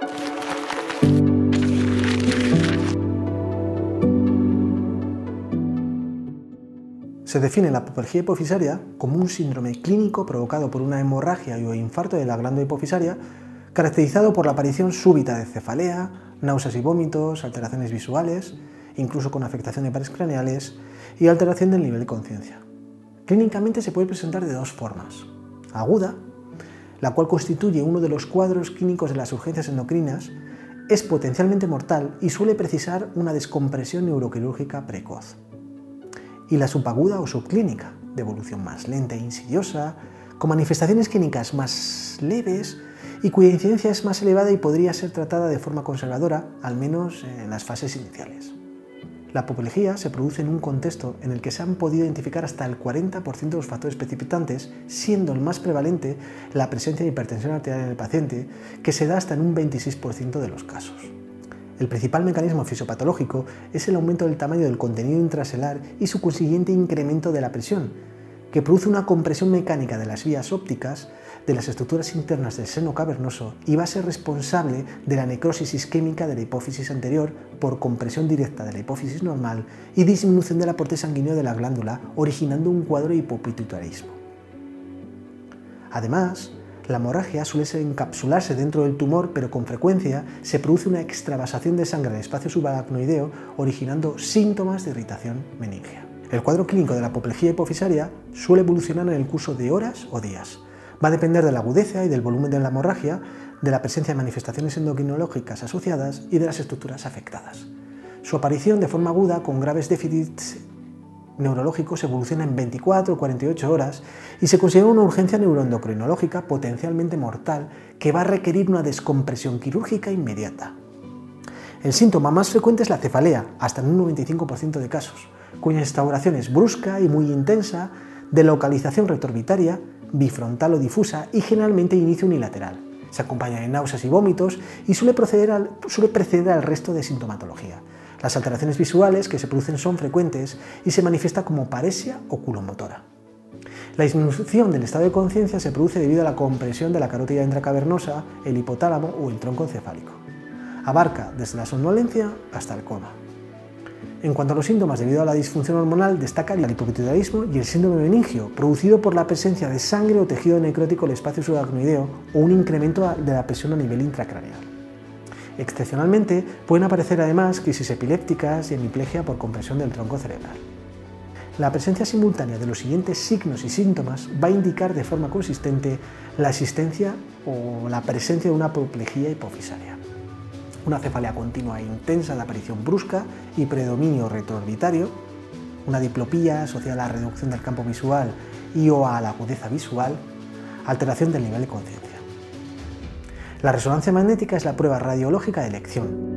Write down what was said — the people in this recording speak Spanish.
Se define la apoplejía hipofisaria como un síndrome clínico provocado por una hemorragia o infarto de la glándula hipofisaria, caracterizado por la aparición súbita de cefalea, náuseas y vómitos, alteraciones visuales, incluso con afectación de pares craneales y alteración del nivel de conciencia. Clínicamente se puede presentar de dos formas: aguda, la cual constituye uno de los cuadros clínicos de las urgencias endocrinas, es potencialmente mortal y suele precisar una descompresión neuroquirúrgica precoz; y la subaguda o subclínica, de evolución más lenta e insidiosa, con manifestaciones clínicas más leves y cuya incidencia es más elevada y podría ser tratada de forma conservadora, al menos en las fases iniciales. La apoplejía se produce en un contexto en el que se han podido identificar hasta el 40% de los factores precipitantes, siendo el más prevalente la presencia de hipertensión arterial en el paciente, que se da hasta en un 26% de los casos. El principal mecanismo fisiopatológico es el aumento del tamaño del contenido intraselar y su consiguiente incremento de la presión, que produce una compresión mecánica de las vías ópticas de las estructuras internas del seno cavernoso y va a ser responsable de la necrosis isquémica de la hipófisis anterior por compresión directa de la hipófisis normal y disminución del aporte sanguíneo de la glándula, originando un cuadro de hipopituitarismo. Además, la hemorragia suele encapsularse dentro del tumor, pero con frecuencia se produce una extravasación de sangre al espacio subaracnoideo, originando síntomas de irritación meningea. El cuadro clínico de la apoplejía hipofisaria suele evolucionar en el curso de horas o días. Va a depender de la agudeza y del volumen de la hemorragia, de la presencia de manifestaciones endocrinológicas asociadas y de las estructuras afectadas. Su aparición de forma aguda con graves déficits neurológicos evoluciona en 24 o 48 horas y se considera una urgencia neuroendocrinológica potencialmente mortal que va a requerir una descompresión quirúrgica inmediata. El síntoma más frecuente es la cefalea, hasta en un 95% de casos, cuya instauración es brusca y muy intensa, de localización retroorbitaria, bifrontal o difusa y generalmente de inicio unilateral. Se acompaña de náuseas y vómitos y suele preceder al resto de sintomatología. Las alteraciones visuales que se producen son frecuentes y se manifiesta como paresia oculomotora. La disminución del estado de conciencia se produce debido a la compresión de la carótida intracavernosa, el hipotálamo o el tronco encefálico. Abarca desde la somnolencia hasta el coma. En cuanto a los síntomas debido a la disfunción hormonal, destaca el hipopituitarismo y el síndrome meningio, producido por la presencia de sangre o tejido necrótico en el espacio subaracnoideo o un incremento de la presión a nivel intracraneal. Excepcionalmente, pueden aparecer además crisis epilépticas y hemiplegia por compresión del tronco cerebral. La presencia simultánea de los siguientes signos y síntomas va a indicar de forma consistente la existencia o la presencia de una apoplejía hipofisaria. Una cefalea continua e intensa de aparición brusca y predominio retroorbitario, una diplopía asociada a la reducción del campo visual y o a la agudeza visual, alteración del nivel de conciencia. La resonancia magnética es la prueba radiológica de elección.